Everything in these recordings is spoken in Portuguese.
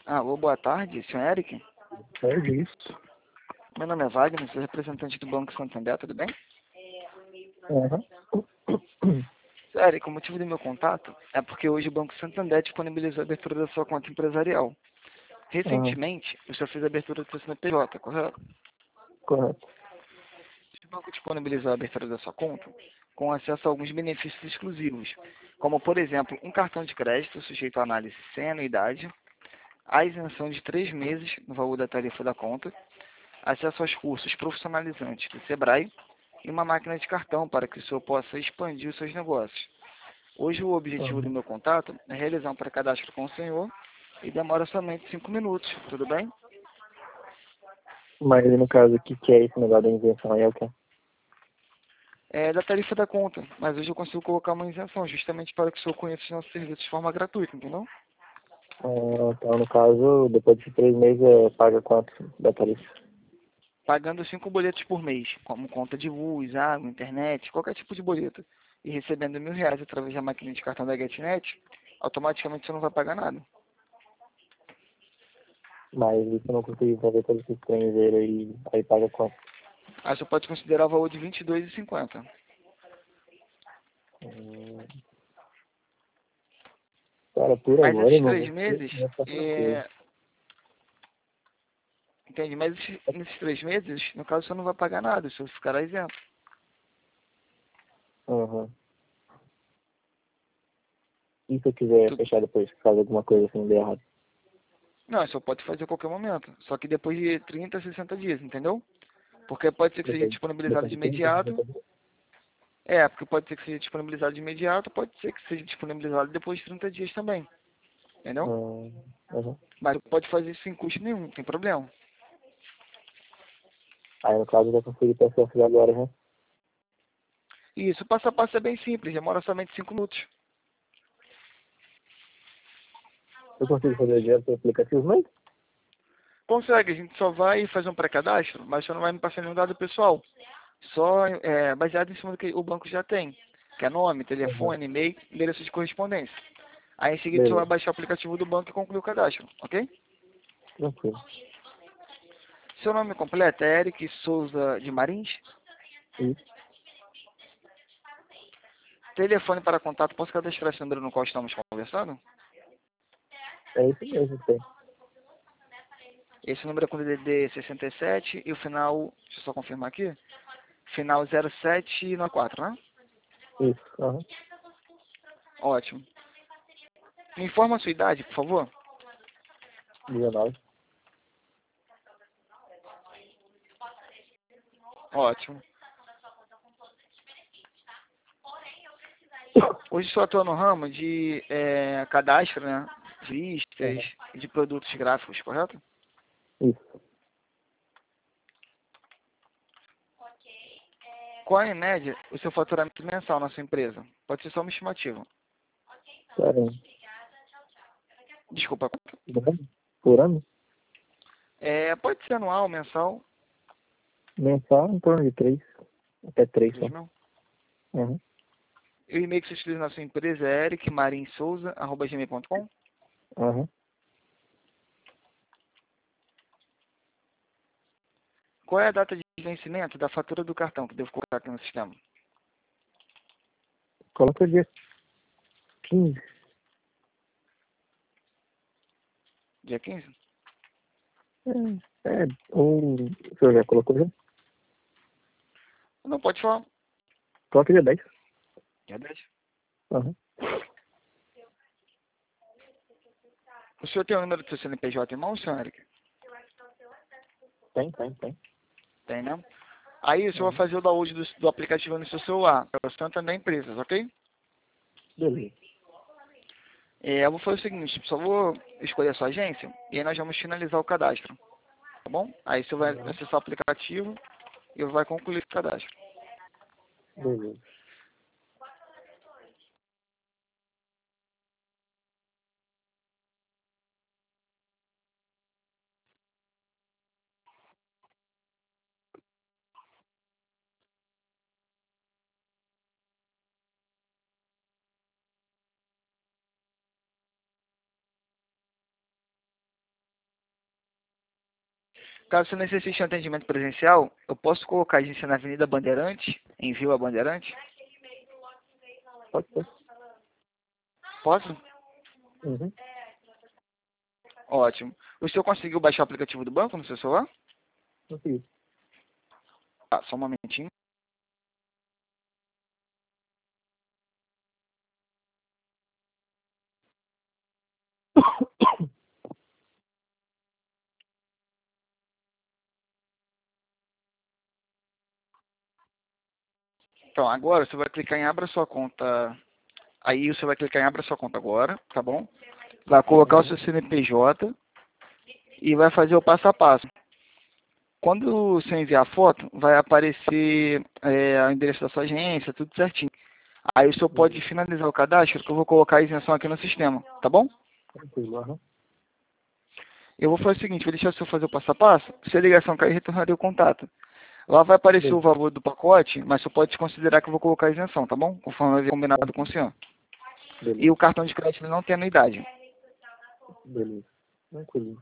Alô, boa tarde, senhor Eric. É isso. Meu nome é Wagner, sou representante do Banco Santander, tudo bem? Uhum. Senhor Eric, o motivo do meu contato é porque hoje o Banco Santander disponibilizou a abertura da sua conta empresarial. Uhum. Recentemente, o senhor fez a abertura do seu CNPJ, correto? Correto. O banco disponibilizou a abertura da sua conta com acesso a alguns benefícios exclusivos, como, por exemplo, um cartão de crédito sujeito à análise sem anuidade, a isenção de 3 meses no valor da tarifa da conta, acesso aos cursos profissionalizantes do Sebrae e uma máquina de cartão para que o senhor possa expandir os seus negócios. Hoje o objetivo do Uhum. meu contato é realizar um pré-cadastro com o senhor e demora somente 5 minutos, tudo bem? Mas no caso, o que que é esse negócio da invenção aí? É o quê? É da tarifa da conta, mas hoje eu consigo colocar uma isenção justamente para que o senhor conheça os nossos serviços de forma gratuita, entendeu? Então, no caso, depois de 3 meses, paga quanto da tarifa? Pagando 5 boletos por mês, como conta de luz, água, internet, qualquer tipo de boleto, e recebendo R$ 1.000 através da máquina de cartão da GetNet, automaticamente você não vai pagar nada. Mas se eu não conseguir fazer todo esse estrangeiro aí paga quanto? Aí você pode considerar o valor de R$ 22,50. Hum, Cara, por Mas agora, esses irmão, 3 meses, não tá tranquilo. entende? Mas nesses 3 meses, no caso, você não vai pagar nada, o senhor ficará isento. Uhum. E se eu quiser Tudo. fechar depois, caso alguma coisa assim dê errado? Não, só pode fazer a qualquer momento. Só que depois de 30 a 60 dias, entendeu? Porque pode ser que seja disponibilizado Depois de de 30, imediato. 60 dias? Porque pode ser que seja disponibilizado de imediato, pode ser que seja disponibilizado depois de 30 dias também. Entendeu? Uhum. Mas pode fazer isso sem custo nenhum, não tem problema. Aí, no caso, eu já consegui ter acesso agora, né? E isso, passo a passo é bem simples, demora somente 5 minutos. Eu consigo fazer direto pelo aplicativo, mas... Consegue, a gente só vai fazer um pré-cadastro, mas você não vai me passar nenhum dado pessoal. Só baseado em cima do que o banco já tem, que é nome, Uhum. telefone, e-mail, endereço de correspondência. Aí em seguida você vai Beleza, baixar o aplicativo do banco e concluir o cadastro, ok? tranquilo. Seu nome completo é Eric Souza de Marins. Isso, Telefone para contato, posso cadastrar esse número no qual estamos conversando? é isso mesmo que tem. Esse número é com DDD 67 e o final, deixa eu só confirmar aqui, final 0794, né? Isso, aham. Ótimo. Me informa a sua idade, por favor. 19. Ótimo. Hoje só atua no ramo de cadastro, né? De listas Aham. e de produtos gráficos, correto? Isso. Qual é, em média, o seu faturamento mensal na sua empresa? Pode ser só uma estimativa. Cara, Desculpa. por ano? Por ano? Pode ser anual, mensal, Mensal em torno de 3. Até 3 3 só. mil. Uhum. E o e-mail que você utiliza na sua empresa é ericmarinsouza@gmail.com. Uhum. Qual é a data de vencimento da fatura do cartão que devo colocar aqui no sistema? Coloca o dia 15. Dia 15? Ou o senhor já colocou já? Não, pode falar. Coloca dia 10. Dia 10. Uhum. O senhor tem o número do seu CNPJ em mão, senhor Eric? Tem. Tem, né? Aí o senhor vai Uhum. fazer o download do aplicativo no seu celular, para o Santander Empresas, ok? Beleza. Eu vou fazer o seguinte, só vou escolher a sua agência e aí nós vamos finalizar o cadastro, tá bom? Aí você vai Uhum. acessar o aplicativo e vai concluir o cadastro. Beleza. Caso você necessite de um atendimento presencial, eu posso colocar a agência na Avenida Bandeirantes, em Vila Bandeirantes? Pode ser. Posso? Uhum. Ótimo. O senhor conseguiu baixar o aplicativo do banco no seu celular? Consegui. Tá, só um momentinho. Então, agora você vai clicar em Abra Sua Conta. Aí você vai clicar em Abra Sua Conta agora, tá bom? Vai colocar o seu CNPJ e vai fazer o passo a passo. Quando você enviar a foto, vai aparecer o endereço da sua agência, tudo certinho. Aí o senhor pode finalizar o cadastro, que eu vou colocar a isenção aqui no sistema, tá bom? Tranquilo, aham. Eu vou fazer o seguinte, vou deixar o senhor fazer o passo a passo. Se a ligação cair, retornarei o contato. Lá vai aparecer o Beleza. valor do pacote, mas só pode considerar que eu vou colocar a isenção, tá bom? Conforme eu havia combinado com o senhor. E Beleza. o cartão de crédito ele não tem anuidade. Beleza. Tranquilo.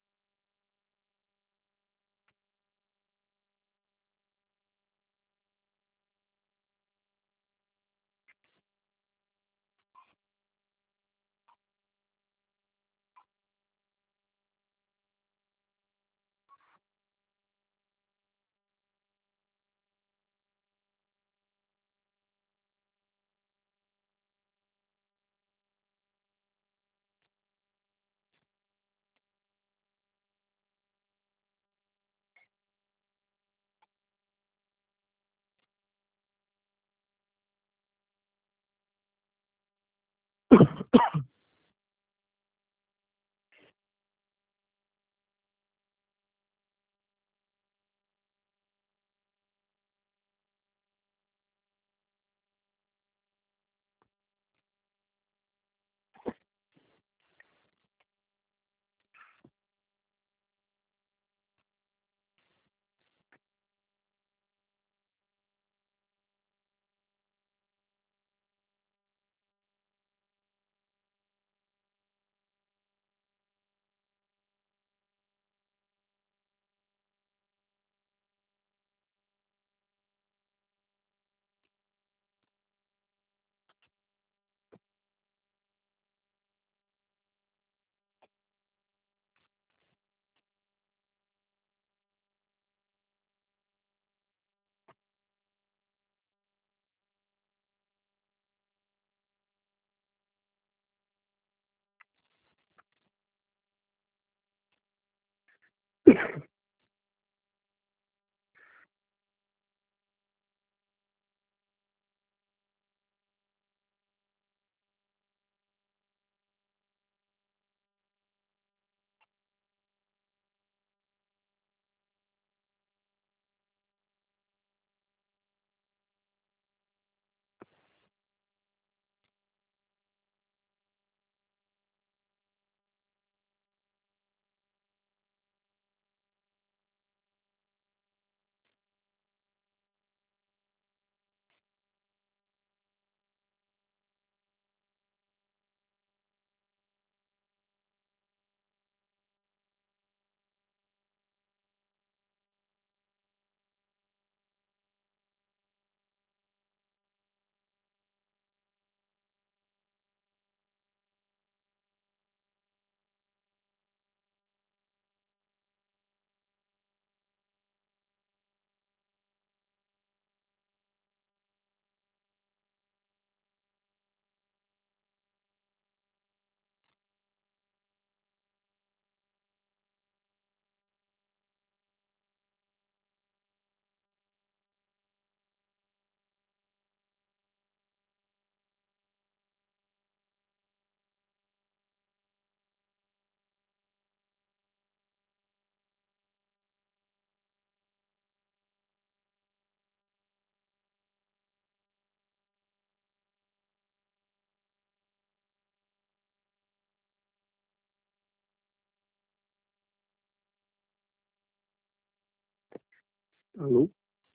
Alô?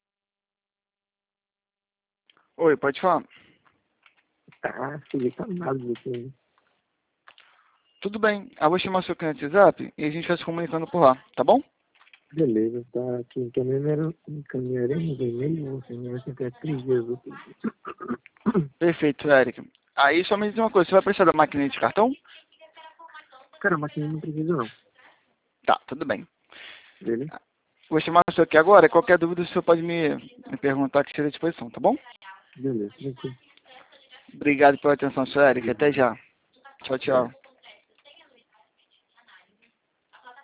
Oi, pode falar. Ah, cheguei cansado aqui. Tudo bem, eu vou chamar seu cliente no WhatsApp e a gente vai se comunicando por lá, tá bom? Beleza, tá aqui. Encaminharemos e-mail, você vai ter até 3 dias úteis. Perfeito, Eric. Aí só me diz uma coisa, você vai precisar da máquina de cartão? Cara, a máquina não precisa não. Tá, tudo bem. Beleza? Vou chamar o senhor aqui agora, qualquer dúvida o senhor pode me perguntar que esteja à disposição, tá bom? Beleza, tranquilo. Obrigado pela atenção, senhor Eric. Até já. Tchau, tchau.